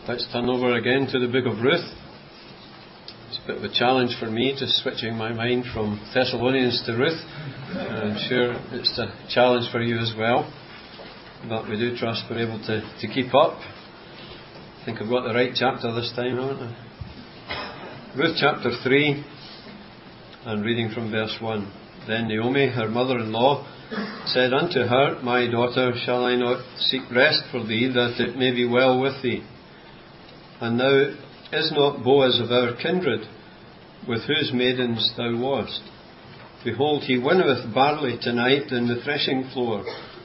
Let's turn over again to the book of Ruth. It's a bit of a challenge for me, just switching my mind from Thessalonians to Ruth. I'm sure it's a challenge for you as well, but we do trust we're able to keep up. I think I've got the right chapter this time, haven't I? Ruth chapter 3, and reading from verse 1. Then Naomi, her mother-in-law, said unto her, My daughter, shall I not seek rest for thee, that it may be well with thee? And now is not Boaz of our kindred, with whose maidens thou wast? Behold, he winnoweth barley tonight in the threshing floor.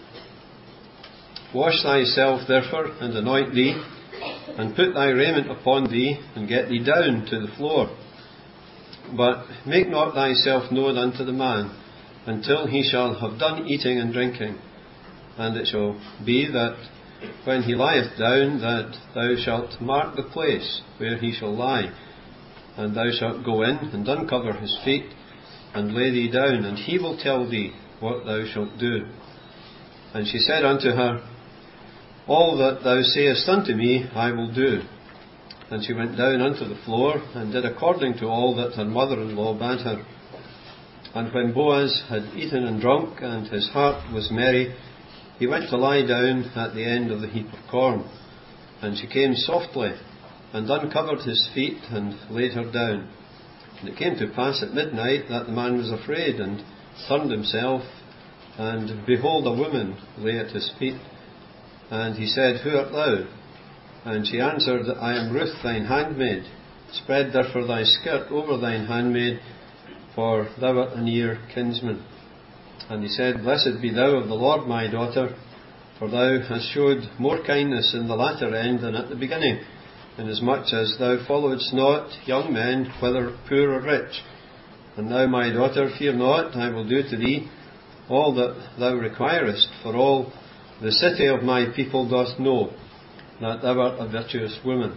Wash thyself therefore, and anoint thee, and put thy raiment upon thee, and get thee down to the floor. But make not thyself known unto the man, until he shall have done eating and drinking. And it shall be that when he lieth down, that thou shalt mark the place where he shall lie, and thou shalt go in and uncover his feet, and lay thee down, and he will tell thee what thou shalt do. And she said unto her, All that thou sayest unto me I will do. And she went down unto the floor, and did according to all that her mother-in-law bade her. And when Boaz had eaten and drunk, and his heart was merry, he went to lie down at the end of the heap of corn. And she came softly, and uncovered his feet, and laid her down. And it came to pass at midnight that the man was afraid, and turned himself, and behold, a woman lay at his feet. And he said, Who art thou? And she answered, I am Ruth thine handmaid. Spread therefore thy skirt over thine handmaid, for thou art a near kinsman. And he said, Blessed be thou of the Lord, my daughter, for thou hast showed more kindness in the latter end than at the beginning, inasmuch as thou followedst not young men, whether poor or rich. And now, my daughter, fear not, I will do to thee all that thou requirest, for all the city of my people doth know that thou art a virtuous woman.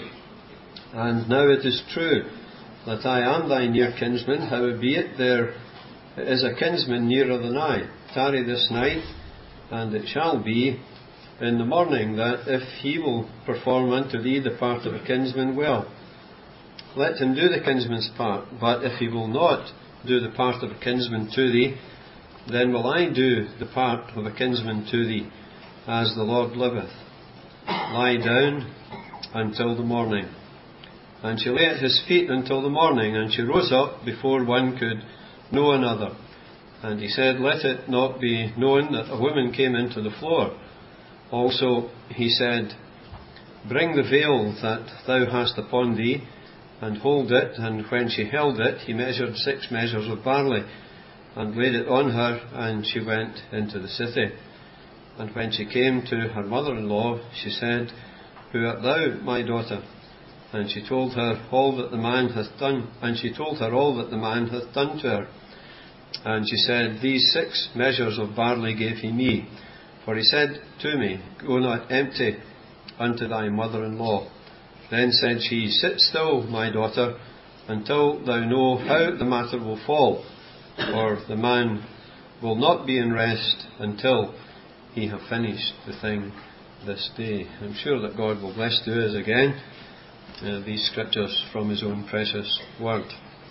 And now it is true that I am thy near kinsman, howbeit there is a kinsman nearer than I. Tarry this night, and it shall be in the morning that if he will perform unto thee the part of a kinsman, well, let him do the kinsman's part. But if he will not do the part of a kinsman to thee, then will I do the part of a kinsman to thee, as the Lord liveth. Lie down until the morning. And she lay at his feet until the morning, and she rose up before one could know another. And he said, Let it not be known that a woman came into the floor. Also he said, Bring the veil that thou hast upon thee, and hold it. And when she held it, he measured 6 measures of barley, and laid it on her, and she went into the city. And when she came to her mother-in-law, she said, Who art thou, my daughter? And she told her all that the man hath done. And she told her all that the man hath done to her. And she said, These 6 measures of barley gave he me. For he said to me, Go not empty unto thy mother-in-law. Then said she, Sit still, my daughter, until thou know how the matter will fall. For the man will not be in rest until he have finished the thing this day. I'm sure that God will bless to us again these scriptures from his own precious word.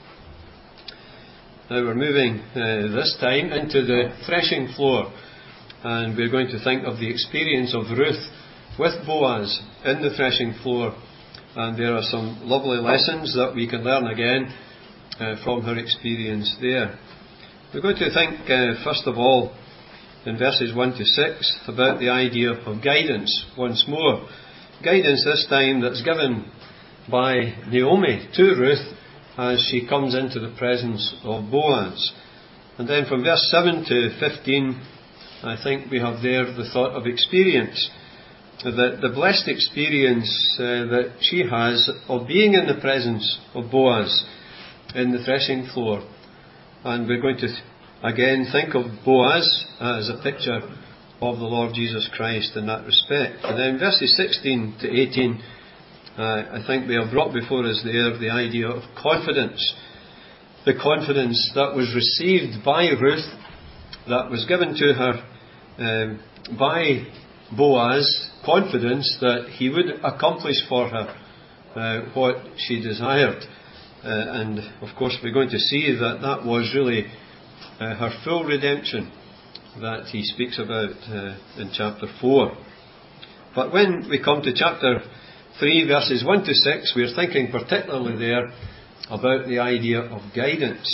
Now we're moving this time into the threshing floor, and we're going to think of the experience of Ruth with Boaz in the threshing floor, and there are some lovely lessons that we can learn again from her experience there. We're going to think first of all in verses 1 to 6 about the idea of guidance once more. Guidance this time that's given by Naomi to Ruth as she comes into the presence of Boaz. And then from verse 7 to 15, I think we have there the thought of experience. The blessed experience that she has of being in the presence of Boaz in the threshing floor. And we're going to again think of Boaz as a picture of the Lord Jesus Christ in that respect. And then verses 16 to 18, I think we have brought before us there the idea of confidence. The confidence that was received by Ruth, that was given to her by Boaz confidence that he would accomplish for her what she desired. And of course we're going to see that that was really her full redemption that he speaks about in chapter 4. But when we come to chapter 3 verses 1 to 6, we're thinking particularly there about the idea of guidance.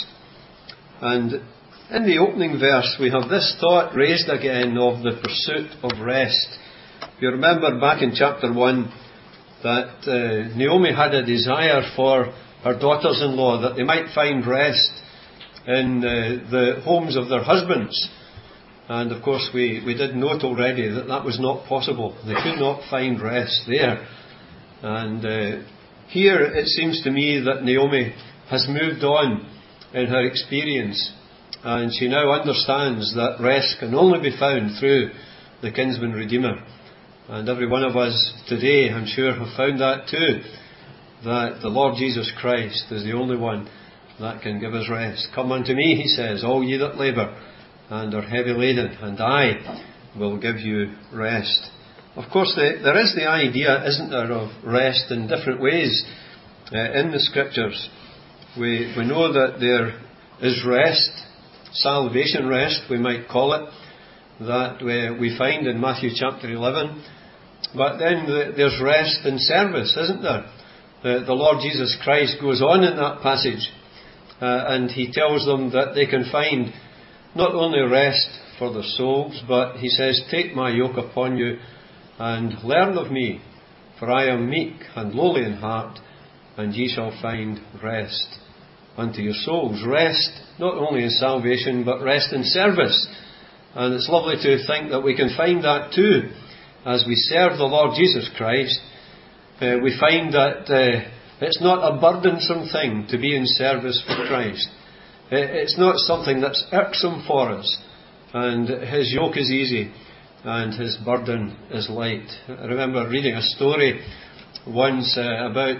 And in the opening verse we have this thought raised again of the pursuit of rest. You remember back in chapter 1 that Naomi had a desire for her daughters-in-law that they might find rest in the homes of their husbands. And of course we did note already that that was not possible. They could not find rest there. And here it seems to me that Naomi has moved on in her experience, and she now understands that rest can only be found through the kinsman redeemer. And every one of us today, I'm sure, have found that too, that the Lord Jesus Christ is the only one that can give us rest. Come unto me, he says, all ye that labour and are heavy laden, and I will give you rest. Of course, there is the idea, isn't there, of rest in different ways in the Scriptures. We know that there is rest, salvation rest, we might call it, that we find in Matthew chapter 11. But then there's rest in service, isn't there? The Lord Jesus Christ goes on in that passage and he tells them that they can find not only rest for their souls, but he says, take my yoke upon you and learn of me, for I am meek and lowly in heart, and ye shall find rest unto your souls. Rest not only in salvation, but rest in service. And it's lovely to think that we can find that too. As we serve the Lord Jesus Christ, we find that it's not a burdensome thing to be in service for Christ. It's not something that's irksome for us. And his yoke is easy and his burden is light. I remember reading a story once about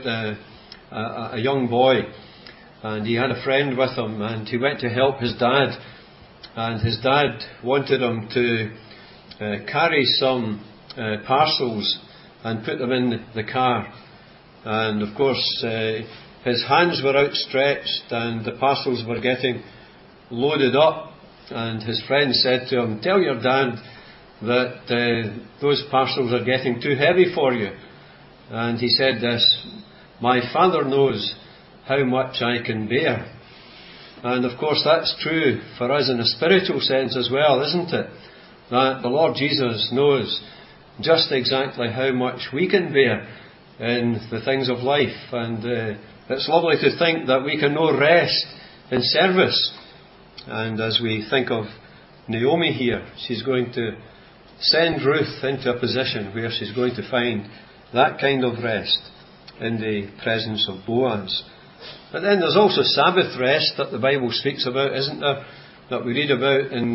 a young boy, and he had a friend with him, and he went to help his dad, and his dad wanted him to carry some parcels and put them in the car. And of course his hands were outstretched and the parcels were getting loaded up, and his friend said to him, tell your dad that those parcels are getting too heavy for you. And he said this, my Father knows how much I can bear. And of course that's true for us in a spiritual sense as well, isn't it? That the Lord Jesus knows just exactly how much we can bear in the things of life. And it's lovely to think that we can know rest in service. And as we think of Naomi here, she's going to send Ruth into a position where she's going to find that kind of rest in the presence of Boaz. But then there's also Sabbath rest that the Bible speaks about, isn't there? That we read about in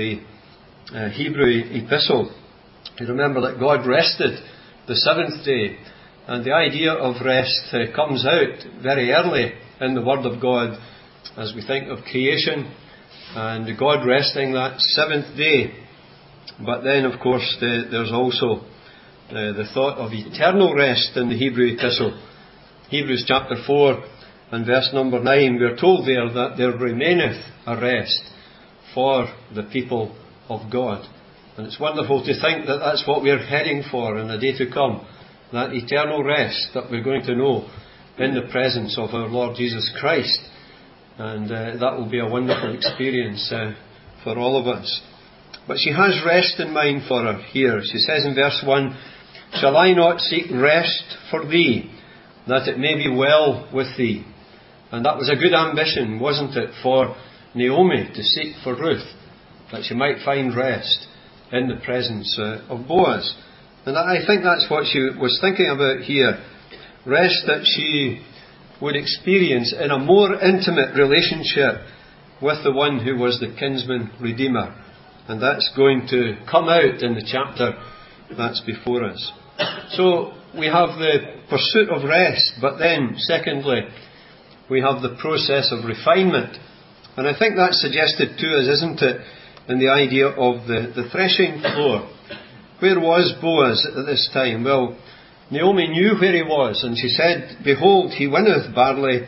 the Hebrew epistle. You remember that God rested the seventh day. And the idea of rest comes out very early in the Word of God as we think of creation and God resting that seventh day. But then, of course, there's also the thought of eternal rest in the Hebrew epistle. Hebrews chapter 4 and verse number 9, we are told there that there remaineth a rest for the people of God. And it's wonderful to think that that's what we're heading for in the day to come. That eternal rest that we're going to know in the presence of our Lord Jesus Christ. And that will be a wonderful experience for all of us. But she has rest in mind for her here. She says in verse 1, shall I not seek rest for thee, that it may be well with thee? And that was a good ambition, wasn't it, for Naomi to seek for Ruth, that she might find rest in the presence of Boaz. And I think that's what she was thinking about here. Rest that she would experience in a more intimate relationship with the one who was the kinsman redeemer. And that's going to come out in the chapter that's before us. So we have the pursuit of rest, but then secondly we have the process of refinement. And I think that's suggested to us, isn't it, in the idea of the threshing floor. Where was Boaz at this time? Well, Naomi knew where he was, and she said, "Behold, he winnoweth barley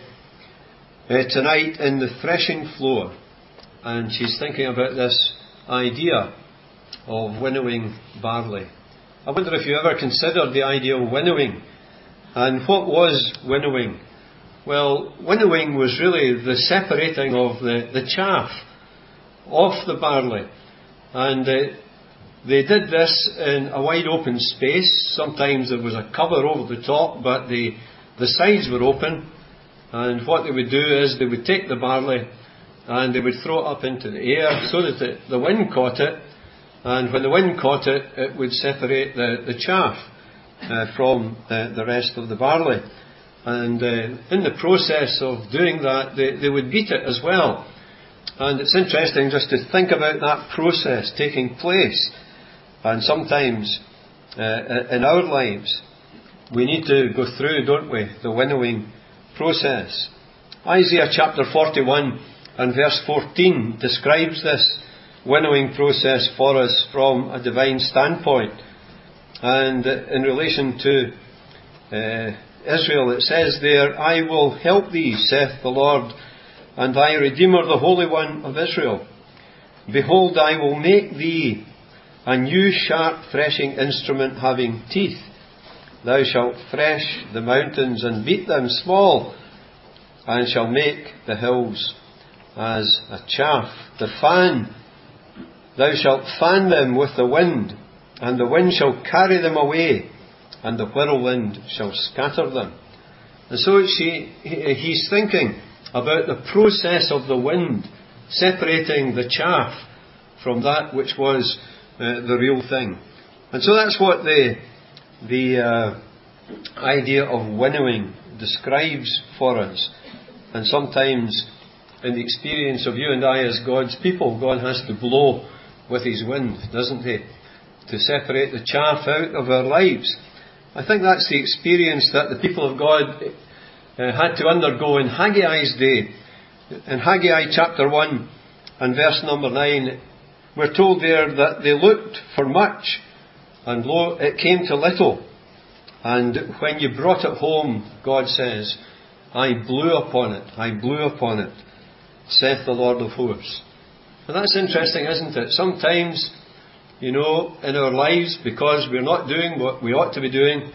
tonight in the threshing floor." And she's thinking about this idea of winnowing barley. I wonder if you ever considered the idea of winnowing. And what was winnowing? Well, winnowing was really the separating of the chaff off the barley. And they did this in a wide open space. Sometimes there was a cover over the top, but the sides were open. And what they would do is they would take the barley and they would throw it up into the air so that the wind caught it. And when the wind caught it, it would separate the chaff from the rest of the barley. And in the process of doing that, they would beat it as well. And it's interesting just to think about that process taking place. And sometimes in our lives, we need to go through, don't we, the winnowing process. Isaiah chapter 41 and verse 14 describes this winnowing process for us from a divine standpoint. And in relation to Israel, it says there, "I will help thee, saith the Lord, and thy Redeemer, the Holy One of Israel. Behold, I will make thee a new sharp threshing instrument having teeth. Thou shalt thresh the mountains and beat them small, and shall make the hills as a chaff. The fan, thou shalt fan them with the wind, and the wind shall carry them away, and the whirlwind shall scatter them." And so he's thinking about the process of the wind separating the chaff from that which was the real thing. And so that's what the idea of winnowing describes for us. And sometimes in the experience of you and I as God's people, God has to blow with His wind, doesn't He? To separate the chaff out of our lives. I think that's the experience that the people of God had to undergo in Haggai's day. In Haggai chapter 1 and verse number 9, we're told there that they looked for much, and lo, it came to little. And when you brought it home, God says, I blew upon it, saith the Lord of hosts. And that's interesting, isn't it? Sometimes, in our lives, because we're not doing what we ought to be doing,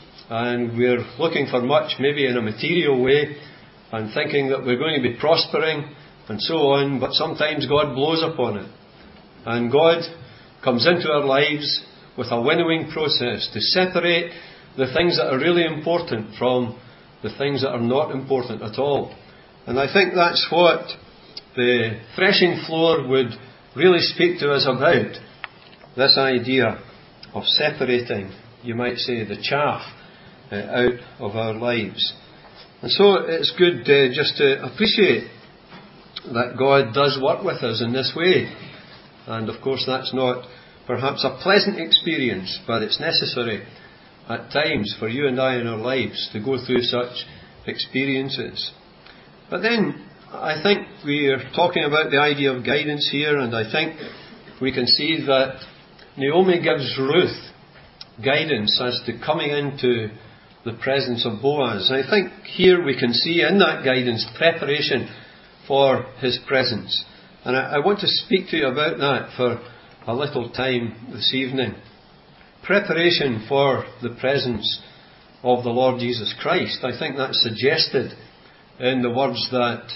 and we're looking for much, maybe in a material way, and thinking that we're going to be prospering, and so on, but sometimes God blows upon it. And God comes into our lives with a winnowing process to separate the things that are really important from the things that are not important at all. And I think that's what the threshing floor would really speak to us about. This idea of separating, you might say, the chaff out of our lives. And so it's good just to appreciate that God does work with us in this way. And of course that's not perhaps a pleasant experience, but it's necessary at times for you and I in our lives to go through such experiences. But then I think we are talking about the idea of guidance here, and I think we can see that Naomi gives Ruth guidance as to coming into the presence of Boaz. I think here we can see in that guidance preparation for his presence. And I want to speak to you about that for a little time this evening. Preparation for the presence of the Lord Jesus Christ. I think that's suggested in the words that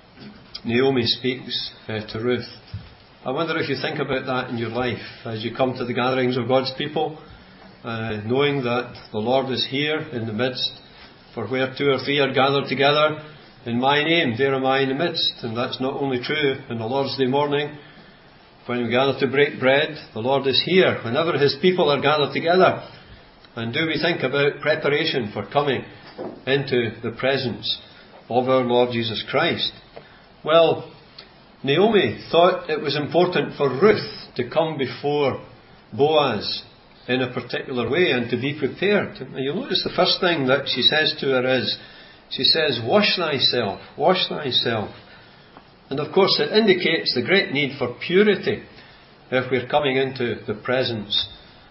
Naomi speaks to Ruth. I wonder if you think about that in your life as you come to the gatherings of God's people, knowing that the Lord is here in the midst. For where two or three are gathered together in my name, there am I in the midst. And that's not only true in the Lord's Day morning. When we gather to break bread, the Lord is here whenever His people are gathered together. And do we think about preparation for coming into the presence of our Lord Jesus Christ? Well, Naomi thought it was important for Ruth to come before Boaz in a particular way and to be prepared. And you'll notice the first thing that she says to her is, she says, wash thyself, wash thyself. And of course it indicates the great need for purity if we're coming into the presence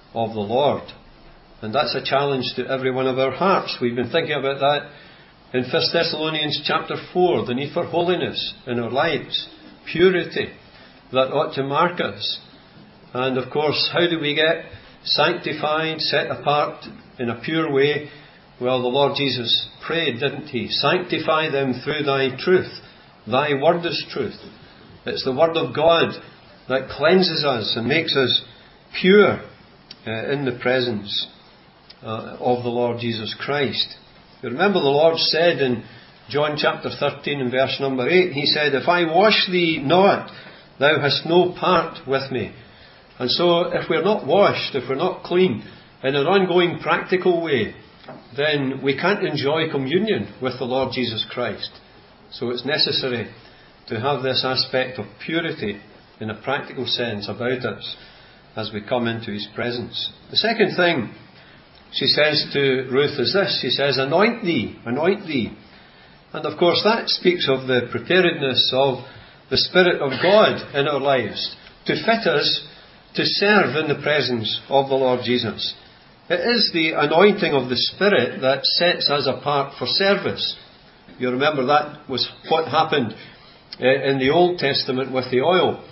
of the Lord. And that's a challenge to every one of our hearts. We've been thinking about that in 1 Thessalonians chapter 4, the need for holiness in our lives, purity that ought to mark us. And of course, how do we get sanctified, set apart in a pure way? Well, the Lord Jesus prayed, didn't He? Sanctify them through Thy truth. Thy word is truth. It's the word of God that cleanses us and makes us pure in the presence of the Lord Jesus Christ. You remember the Lord said in John chapter 13 and verse number 8, He said, "If I wash thee not, thou hast no part with me." And so if we're not washed, if we're not clean, in an ongoing practical way, then we can't enjoy communion with the Lord Jesus Christ. So it's necessary to have this aspect of purity in a practical sense about us as we come into His presence. The second thing she says to Ruth is this. She says, anoint thee, anoint thee. And of course that speaks of the preparedness of the Spirit of God in our lives to fit us to serve in the presence of the Lord Jesus. It is the anointing of the Spirit that sets us apart for service. You remember that was what happened in the Old Testament with the oil.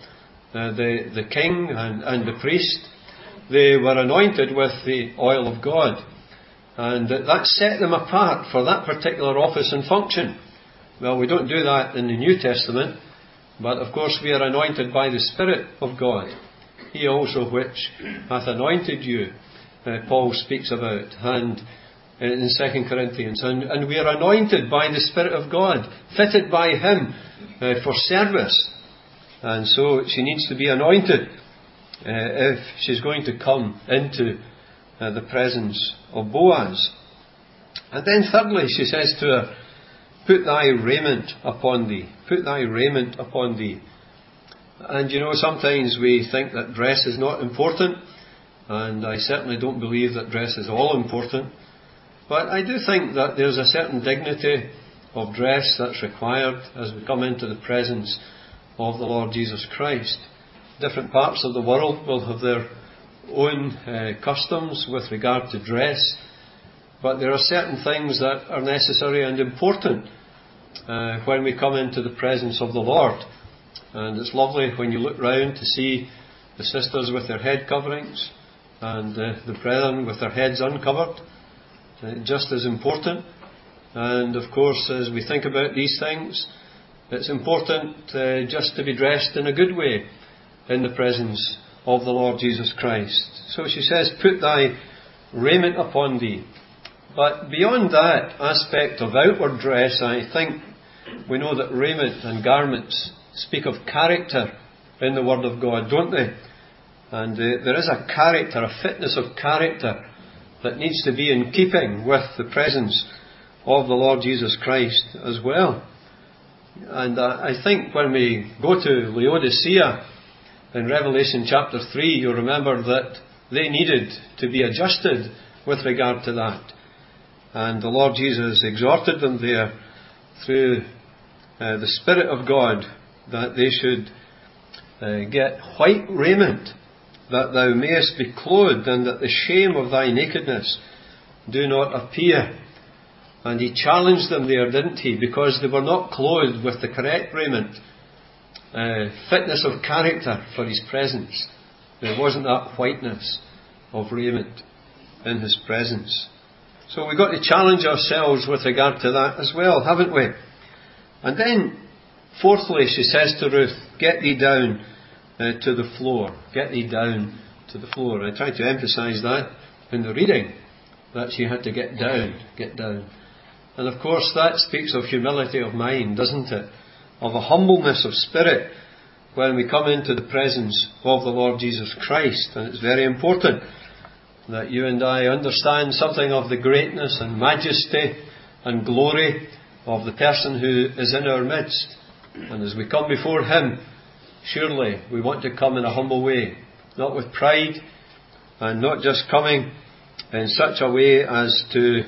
The king and the priest, they were anointed with the oil of God. And that set them apart for that particular office and function. Well, we don't do that in the New Testament, but of course we are anointed by the Spirit of God. He also which hath anointed you, Paul speaks about, and in 2 Corinthians. And we are anointed by the Spirit of God, fitted by Him for service. And so she needs to be anointed if she's going to come into the presence of Boaz. And then thirdly, she says to her, put thy raiment upon thee. Put thy raiment upon thee. And you know, sometimes we think that dress is not important, and I certainly don't believe that dress is all important. But I do think that there's a certain dignity of dress that's required as we come into the presence of the Lord Jesus Christ. Different parts of the world will have their own customs with regard to dress, but there are certain things that are necessary and important when we come into the presence of the Lord. And it's lovely when you look round to see the sisters with their head coverings and the brethren with their heads uncovered. Just as important. And of course, as we think about these things, it's important just to be dressed in a good way in the presence of the Lord Jesus Christ. So she says, put thy raiment upon thee. But beyond that aspect of outward dress, I think we know that raiment and garments speak of character in the Word of God, don't they? And there is a character, a fitness of character that needs to be in keeping with the presence of the Lord Jesus Christ as well. And I think when we go to Laodicea in Revelation chapter 3, you'll remember that they needed to be adjusted with regard to that. And the Lord Jesus exhorted them there through the Spirit of God that they should get white raiment, that thou mayest be clothed, and that the shame of thy nakedness do not appear. And He challenged them there, didn't He? Because they were not clothed with the correct raiment. Fitness of character for His presence. There wasn't that whiteness of raiment in His presence. So we've got to challenge ourselves with regard to that as well, haven't we? And then, fourthly, she says to Ruth, get thee down to the floor. Get thee down to the floor. I tried to emphasise that in the reading, that she had to get down, get down. And of course that speaks of humility of mind, doesn't it? Of a humbleness of spirit when we come into the presence of the Lord Jesus Christ. And it's very important that you and I understand something of the greatness and majesty and glory of the person who is in our midst. And as we come before Him, surely we want to come in a humble way, not with pride, and not just coming in such a way as to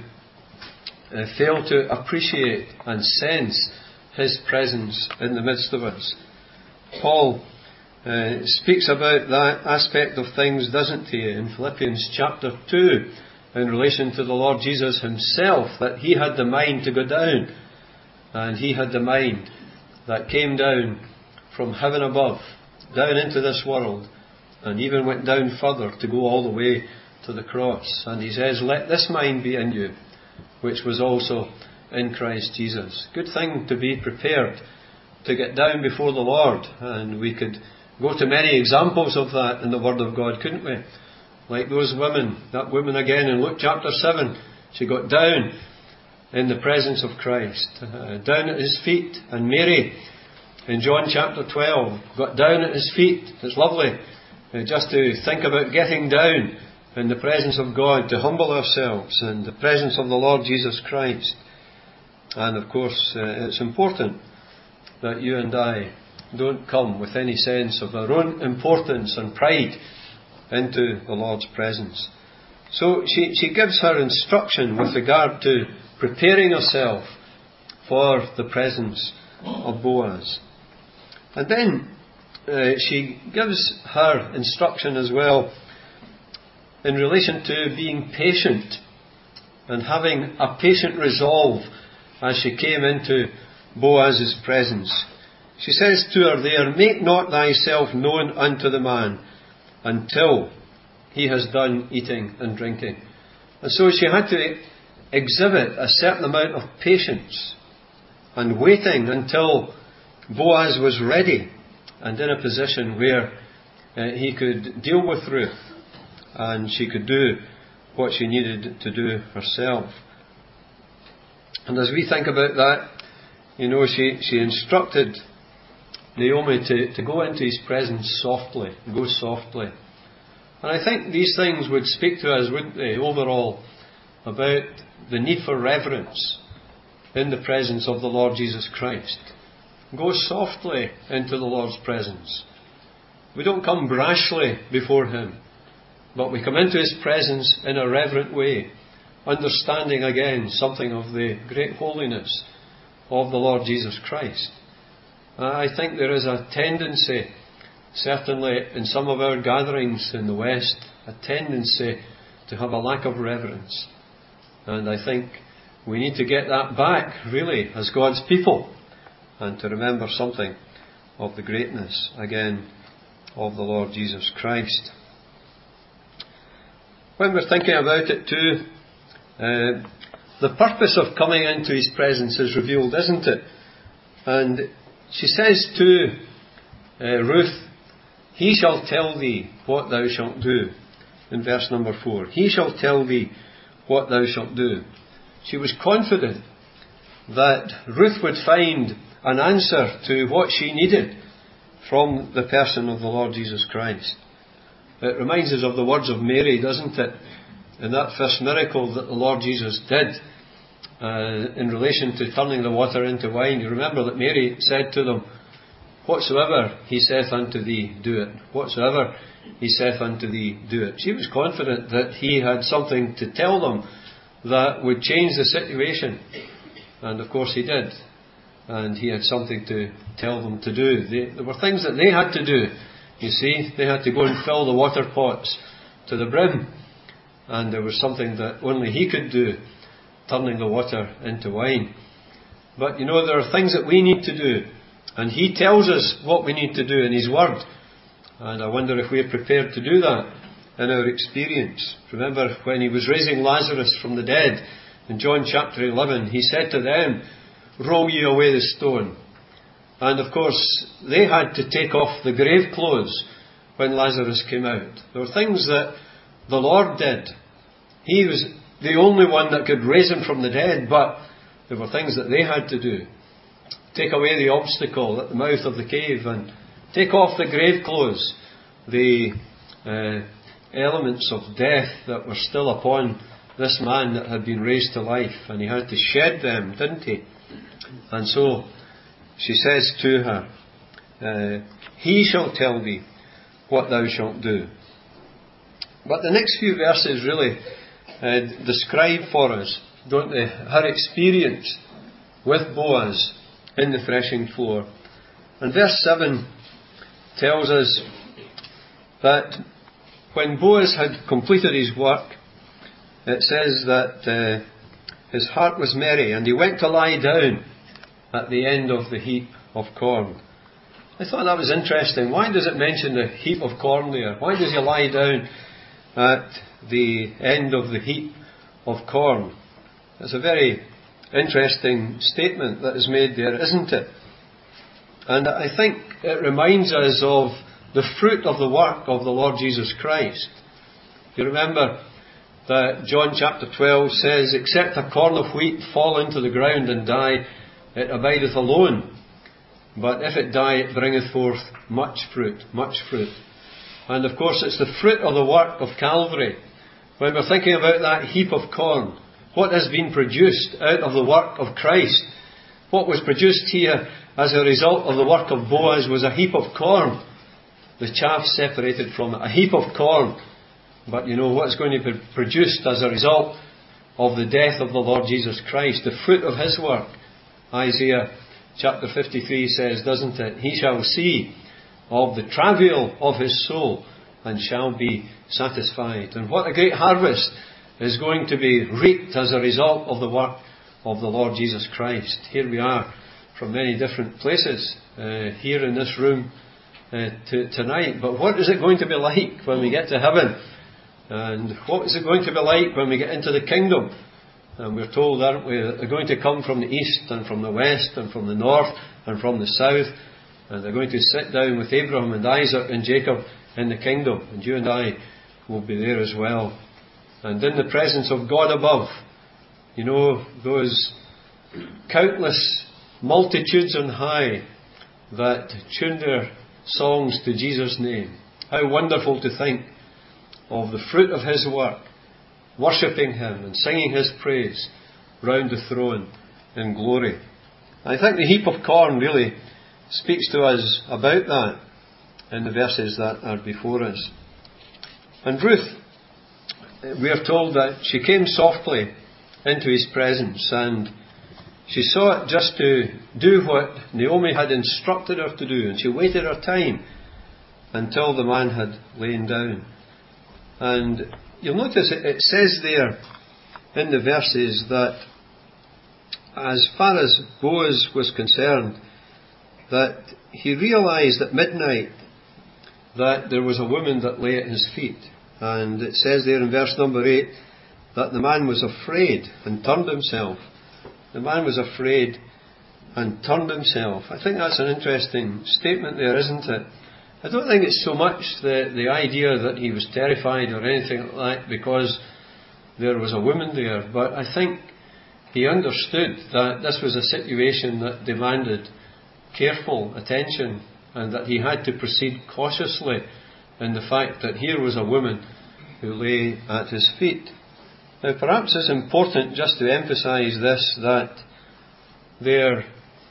fail to appreciate and sense His presence in the midst of us. Paul speaks about that aspect of things, doesn't he, in Philippians chapter 2, in relation to the Lord Jesus himself, that he had the mind to go down, and he had the mind that came down from heaven above, down into this world, and even went down further to go all the way to the cross. And he says, let this mind be in you, which was also in Christ Jesus. Good thing to be prepared to get down before the Lord. And we could go to many examples of that in the Word of God, couldn't we? Like those women, that woman again in Luke chapter 7, she got down in the presence of Christ, down at his feet. And Mary, in John chapter 12, got down at his feet. It's lovely just to think about getting down in the presence of God, to humble ourselves in the presence of the Lord Jesus Christ. And of course, it's important that you and I don't come with any sense of our own importance and pride into the Lord's presence. So she gives her instruction with regard to preparing herself for the presence of Boaz. And then she gives her instruction as well in relation to being patient and having a patient resolve as she came into Boaz's presence. She says to her there, make not thyself known unto the man until he has done eating and drinking. And so she had to exhibit a certain amount of patience and waiting until Boaz was ready and in a position where he could deal with Ruth and she could do what she needed to do herself. And as we think about that, she instructed Naomi to go into his presence softly, go softly. And I think these things would speak to us, wouldn't they, overall, about the need for reverence in the presence of the Lord Jesus Christ. Go softly into the Lord's presence. We don't come brashly before him, but we come into his presence in a reverent way, understanding again something of the great holiness of the Lord Jesus Christ. I think there is a tendency, certainly in some of our gatherings in the West, a tendency to have a lack of reverence. And I think we need to get that back, really, as God's people, and to remember something of the greatness, again, of the Lord Jesus Christ. When we're thinking about it too, the purpose of coming into his presence is revealed, isn't it? And she says to Ruth, he shall tell thee what thou shalt do. In verse number 4. He shall tell thee what thou shalt do. She was confident that Ruth would find an answer to what she needed from the person of the Lord Jesus Christ. It reminds us of the words of Mary, doesn't it? In that first miracle that the Lord Jesus did in relation to turning the water into wine. You remember that Mary said to them, whatsoever he saith unto thee, do it. Whatsoever he saith unto thee, do it. She was confident that he had something to tell them that would change the situation. And of course he did. And he had something to tell them to do. There were things that they had to do. You see, they had to go and fill the water pots to the brim. And there was something that only he could do, turning the water into wine. But there are things that we need to do. And he tells us what we need to do in his word. And I wonder if we are prepared to do that in our experience. Remember when he was raising Lazarus from the dead, in John chapter 11, he said to them, roll ye away the stone. And of course, they had to take off the grave clothes when Lazarus came out. There were things that the Lord did. He was the only one that could raise him from the dead, but there were things that they had to do. Take away the obstacle at the mouth of the cave and take off the grave clothes, the elements of death that were still upon this man that had been raised to life, and he had to shed them, didn't he? And so she says to her, he shall tell thee what thou shalt do. But the next few verses really describe for us, don't they, her experience with Boaz in the threshing floor. And verse 7 tells us that when Boaz had completed his work, it says that his heart was merry, and he went to lie down at the end of the heap of corn. I thought that was interesting. Why does it mention the heap of corn there? Why does he lie down at the end of the heap of corn? It's a very interesting statement that is made there, isn't it? And I think it reminds us of the fruit of the work of the Lord Jesus Christ. You remember that John chapter 12 says, "Except a corn of wheat fall into the ground and die, it abideth alone. But if it die, it bringeth forth much fruit, much fruit." And of course it's the fruit of the work of Calvary. When we're thinking about that heap of corn, what has been produced out of the work of Christ? What was produced here as a result of the work of Boaz was a heap of corn. The chaff separated from it, a heap of corn. But you know what's going to be produced as a result of the death of the Lord Jesus Christ, the fruit of His work. Isaiah chapter 53 says, doesn't it? "He shall see of the travail of his soul and shall be satisfied." And what a great harvest is going to be reaped as a result of the work of the Lord Jesus Christ. Here we are from many different places here in this room tonight. But what is it going to be like when we get to heaven? And what is it going to be like when we get into the kingdom? And we're told, aren't we, that they're going to come from the east and from the west and from the north and from the south. And they're going to sit down with Abraham and Isaac and Jacob in the kingdom. And you and I will be there as well. And in the presence of God above, you know, those countless multitudes on high that tune their songs to Jesus' name. How wonderful to think of the fruit of His work, worshipping Him and singing His praise round the throne in glory. I think the heap of corn really speaks to us about that in the verses that are before us. And Ruth, we are told that she came softly into his presence, and she sought just to do what Naomi had instructed her to do, and she waited her time until the man had lain down. And you'll notice it says there in the verses that as far as Boaz was concerned, that he realised at midnight that there was a woman that lay at his feet. And it says there in verse number 8 that the man was afraid and turned himself. The man was afraid and turned himself. I think that's an interesting statement there, isn't it? I don't think it's so much the idea that he was terrified or anything like that because there was a woman there, but I think he understood that this was a situation that demanded careful attention and that he had to proceed cautiously in the fact that here was a woman who lay at his feet. Now perhaps it's important just to emphasise this, that there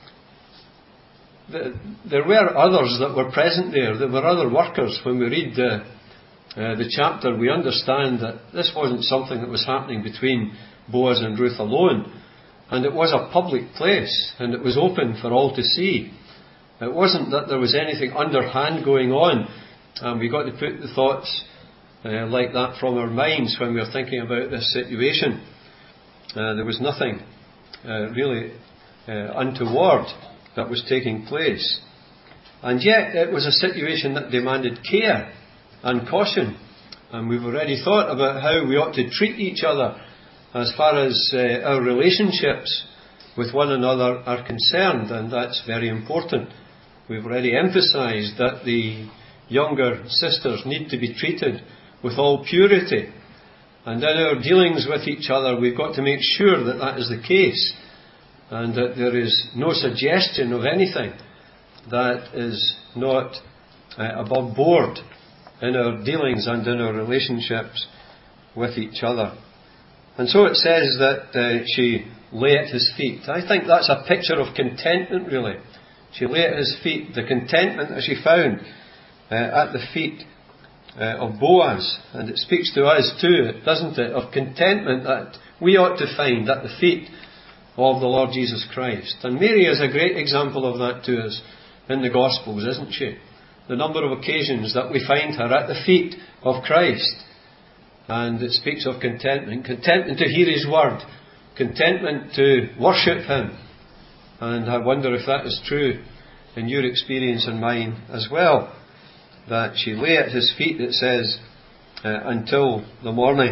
were others that were present there. There were other workers. When we read the chapter, we understand that this wasn't something that was happening between Boaz and Ruth alone. And it was a public place, and it was open for all to see. It wasn't that there was anything underhand going on, and we've got to put the thoughts like that from our minds when we're thinking about this situation. There was nothing really untoward that was taking place. And yet it was a situation that demanded care and caution. And we've already thought about how we ought to treat each other as far as our relationships with one another are concerned, and that's very important. We've already emphasised that the younger sisters need to be treated with all purity, and in our dealings with each other we've got to make sure that that is the case, and that there is no suggestion of anything that is not above board in our dealings and in our relationships with each other. And so it says that she lay at his feet. I think that's a picture of contentment, really. She lay at his feet, the contentment that she found at the feet of Boaz. And it speaks to us too, doesn't it, of contentment that we ought to find at the feet of the Lord Jesus Christ. And Mary is a great example of that to us in the Gospels, isn't she? the number of occasions that we find her at the feet of Christ. And it speaks of contentment. Contentment to hear His word. Contentment to worship Him. And I wonder if that is true in your experience and mine as well. That she lay at His feet, it says, until the morning.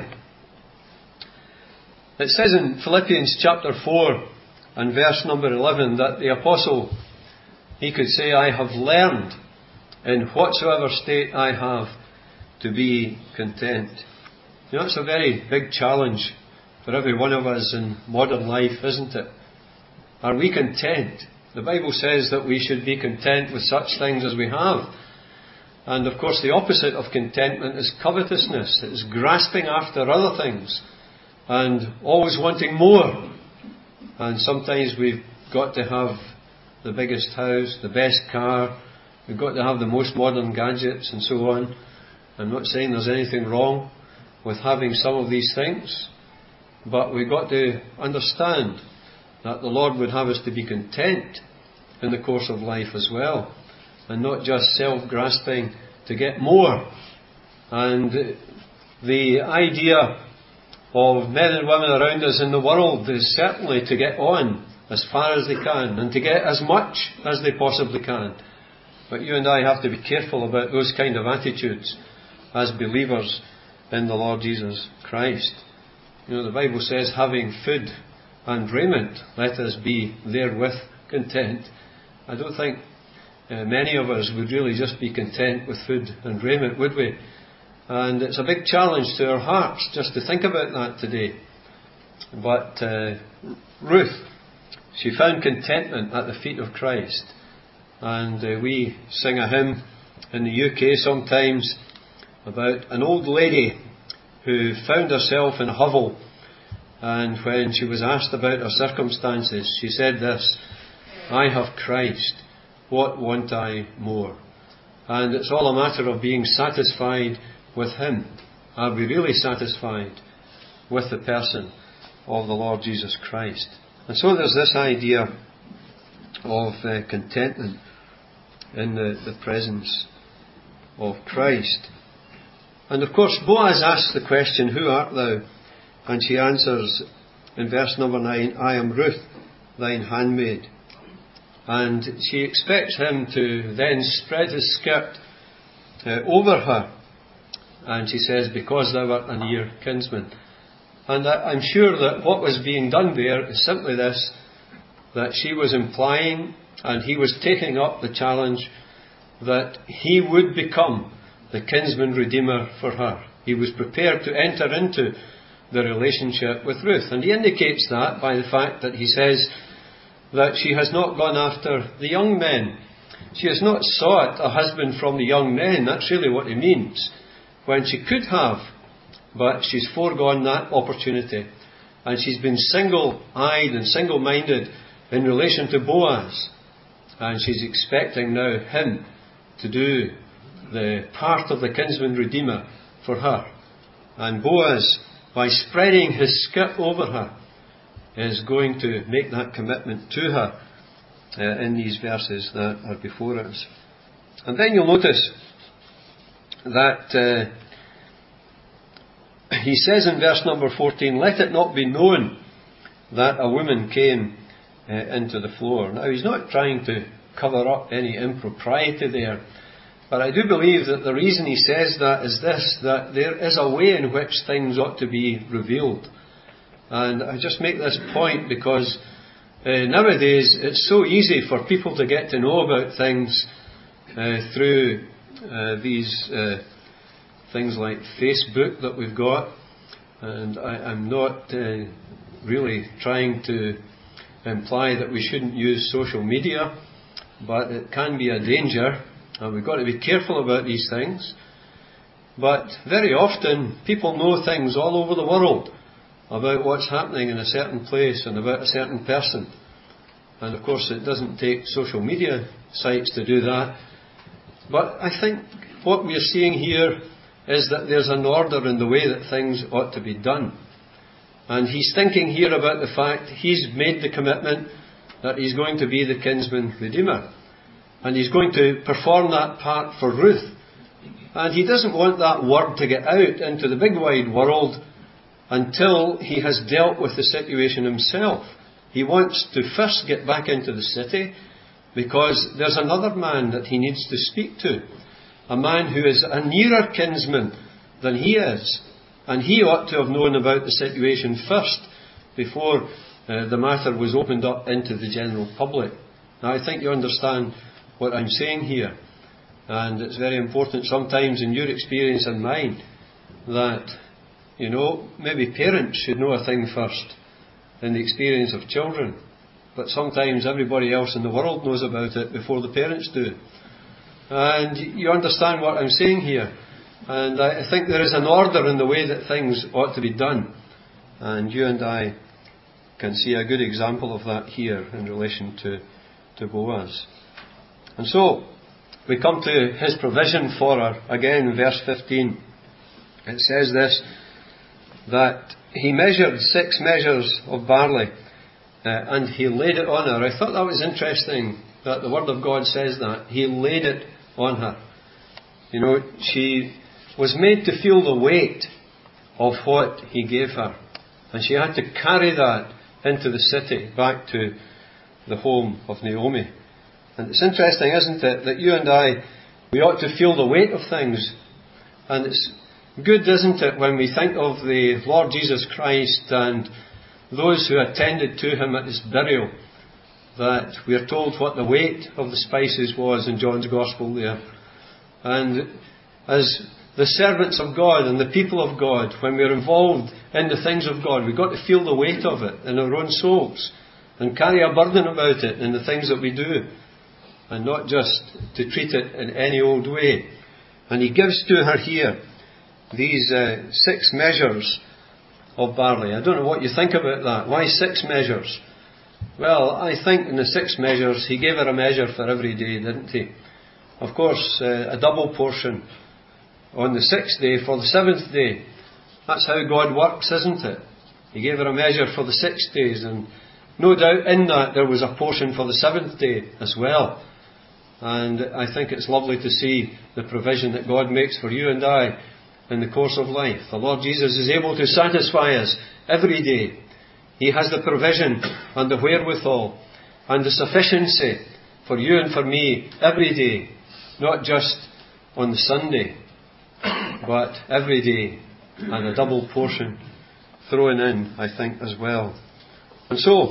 It says in Philippians chapter 4 and verse number 11 that the apostle, he could say, I have learned in whatsoever state I have to be content. You know, it's a very big challenge for every one of us in modern life, isn't it? Are we content? The Bible says that we should be content with such things as we have. And of course the opposite of contentment is covetousness. It is grasping after other things and always wanting more. And sometimes we've got to have the biggest house, the best car, we've got to have the most modern gadgets and so on. I'm not saying there's anything wrong with having some of these things, but we've got to understand that the Lord would have us to be content in the course of life as well, and not just self-grasping to get more. And the idea of men and women around us in the world is certainly to get on as far as they can and to get as much as they possibly can. But you and I have to be careful about those kind of attitudes as believers in the Lord Jesus Christ. You know, the Bible says, having food and raiment, let us be therewith content. I don't think many of us would really just be content with food and raiment, would we? And it's a big challenge to our hearts just to think about that today. But Ruth, she found contentment at the feet of Christ. And we sing a hymn in the UK sometimes about an old lady who found herself in a hovel, and when she was asked about her circumstances, she said this, I have Christ, what want I more? And it's all a matter of being satisfied with Him. Are we really satisfied with the person of the Lord Jesus Christ? And so there's this idea of contentment in the presence of Christ. And of course Boaz asks the question, who art thou? And she answers in verse number 9, I am Ruth, thine handmaid. And she expects him to then spread his skirt over her. And she says, because thou art a near kinsman. And I'm sure that what was being done there is simply this, that she was implying, and he was taking up the challenge, that he would become the kinsman redeemer for her. He was prepared to enter into the relationship with Ruth. And he indicates that by the fact that he says that she has not gone after the young men. She has not sought a husband from the young men. That's really what he means. When she could have, but she's foregone that opportunity. And she's been single-eyed and single-minded in relation to Boaz. And she's expecting now him to do the part of the kinsman redeemer for her. And Boaz, by spreading his skirt over her, is going to make that commitment to her in these verses that are before us. And then you'll notice that he says in verse number 14, let it not be known that a woman came into the floor. Now he's not trying to cover up any impropriety there, but I do believe that the reason he says that is this, that there is a way in which things ought to be revealed. And I just make this point because nowadays it's so easy for people to get to know about things through these things like Facebook that we've got. And I'm not really trying to imply that we shouldn't use social media, but it can be a danger, and we've got to be careful about these things. But very often people know things all over the world about what's happening in a certain place and about a certain person. And of course it doesn't take social media sites to do that. But I think what we're seeing here is that there's an order in the way that things ought to be done. And he's thinking here about the fact he's made the commitment that he's going to be the kinsman redeemer. And He's going to perform that part for Ruth. And He doesn't want that word to get out into the big wide world until He has dealt with the situation Himself. He wants to first get back into the city because there's another man that He needs to speak to. A man who is a nearer kinsman than He is. And he ought to have known about the situation first before the matter was opened up into the general public. Now I think you understand what I'm saying here. And it's very important sometimes in your experience and mine that, maybe parents should know a thing first in the experience of children. But sometimes everybody else in the world knows about it before the parents do. And you understand what I'm saying here. And I think there is an order in the way that things ought to be done. And you and I can see a good example of that here in relation to Boaz. And so, we come to His provision for her. Again, verse 15. It says this, that He measured 6 measures of barley, and He laid it on her. I thought that was interesting, that the Word of God says that. He laid it on her. She was made to feel the weight of what He gave her. And she had to carry that into the city, back to the home of Naomi. And it's interesting, isn't it, that you and I, we ought to feel the weight of things. And it's good, isn't it, when we think of the Lord Jesus Christ and those who attended to Him at His burial, that we are told what the weight of the spices was in John's Gospel there. And as the servants of God and the people of God, when we're involved in the things of God, we've got to feel the weight of it in our own souls and carry a burden about it in the things that we do, and not just to treat it in any old way. And He gives to her here these 6 measures of barley. I don't know what you think about that. Why 6 measures? Well, I think in the 6 measures He gave her a measure for every day, didn't He? Of course, a double portion on the 6th day for the 7th day. That's how God works, isn't it? He gave her a measure for the 6 days, and no doubt in that there was a portion for the 7th day as well. And I think it's lovely to see the provision that God makes for you and I in the course of life. The Lord Jesus is able to satisfy us every day. He has the provision and the wherewithal and the sufficiency for you and for me every day, not just on the Sunday, but every day, and a double portion thrown in, I think, as well. And so,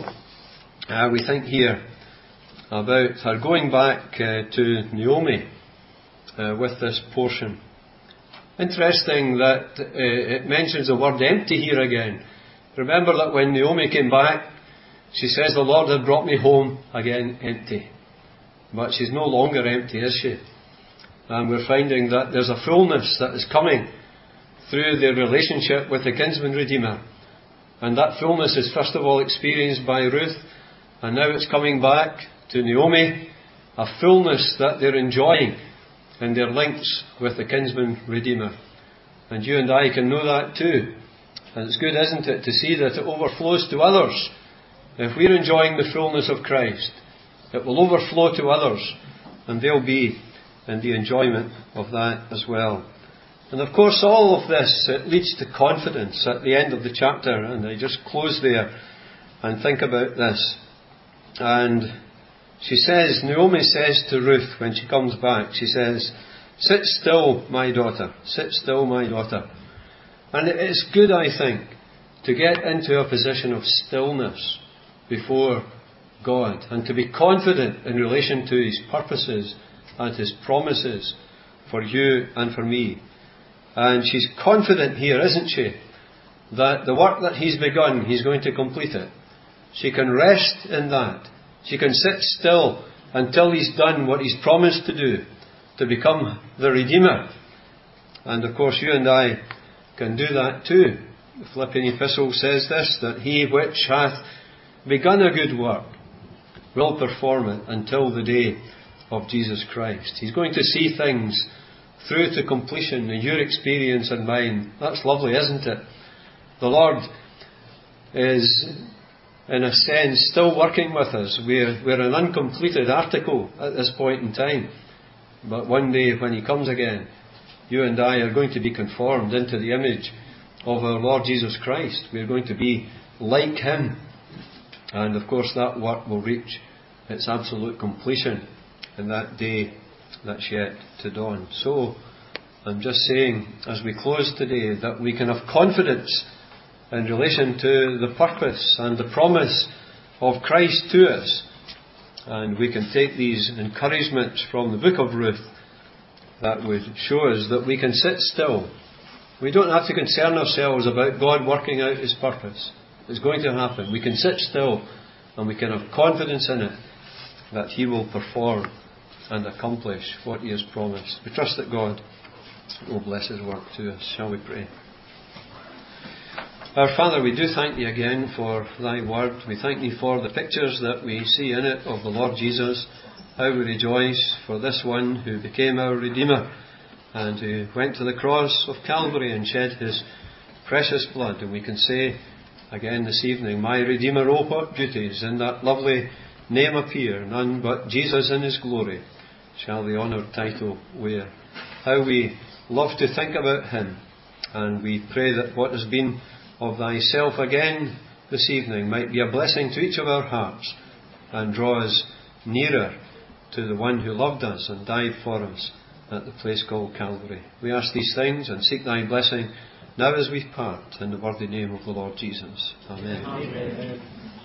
we think here about her going back to Naomi with this portion. Interesting that it mentions the word empty here again. Remember that when Naomi came back, she says, the Lord had brought me home again empty. But she's no longer empty, is she? And we're finding that there's a fullness that is coming through their relationship with the kinsman redeemer. And that fullness is first of all experienced by Ruth, and now it's coming back to Naomi, a fullness that they're enjoying in their links with the kinsman redeemer. And you and I can know that too. And it's good, isn't it, to see that it overflows to others. If we're enjoying the fullness of Christ, it will overflow to others, and they'll be in the enjoyment of that as well. And of course all of this, it leads to confidence at the end of the chapter. And I just close there and think about this. And Naomi says to Ruth when she comes back, she says, sit still, my daughter, sit still, my daughter. And it is good, I think, to get into a position of stillness before God and to be confident in relation to His purposes and His promises for you and for me. And she's confident here, isn't she, that the work that He's begun, He's going to complete it. She can rest in that. She can sit still until He's done what He's promised to do, to become the Redeemer. And of course you and I can do that too. The Philippian epistle says this, that He which hath begun a good work will perform it until the day of Jesus Christ. He's going to see things through to completion in your experience and mine. That's lovely, isn't it? The Lord is in a sense, still working with us. We're an uncompleted article at this point in time. But one day when He comes again, you and I are going to be conformed into the image of our Lord Jesus Christ. We're going to be like Him. And of course that work will reach its absolute completion in that day that's yet to dawn. So, I'm just saying, as we close today, that we can have confidence in relation to the purpose and the promise of Christ to us. And we can take these encouragements from the book of Ruth that would show us that we can sit still. We don't have to concern ourselves about God working out His purpose. It's going to happen. We can sit still and we can have confidence in it that He will perform and accomplish what He has promised. We trust that God will bless His work to us. Shall we pray? Our Father, we do thank Thee again for Thy word. We thank Thee for the pictures that we see in it of the Lord Jesus. How we rejoice for this one who became our Redeemer and who went to the cross of Calvary and shed His precious blood. And we can say again this evening, My Redeemer, oh what beauties in that lovely name appear. None but Jesus in His glory shall the honoured title wear. How we love to think about Him. And we pray that what has been of Thyself again this evening might be a blessing to each of our hearts and draw us nearer to the one who loved us and died for us at the place called Calvary. We ask these things and seek Thy blessing now as we part in the worthy name of the Lord Jesus. Amen. Amen.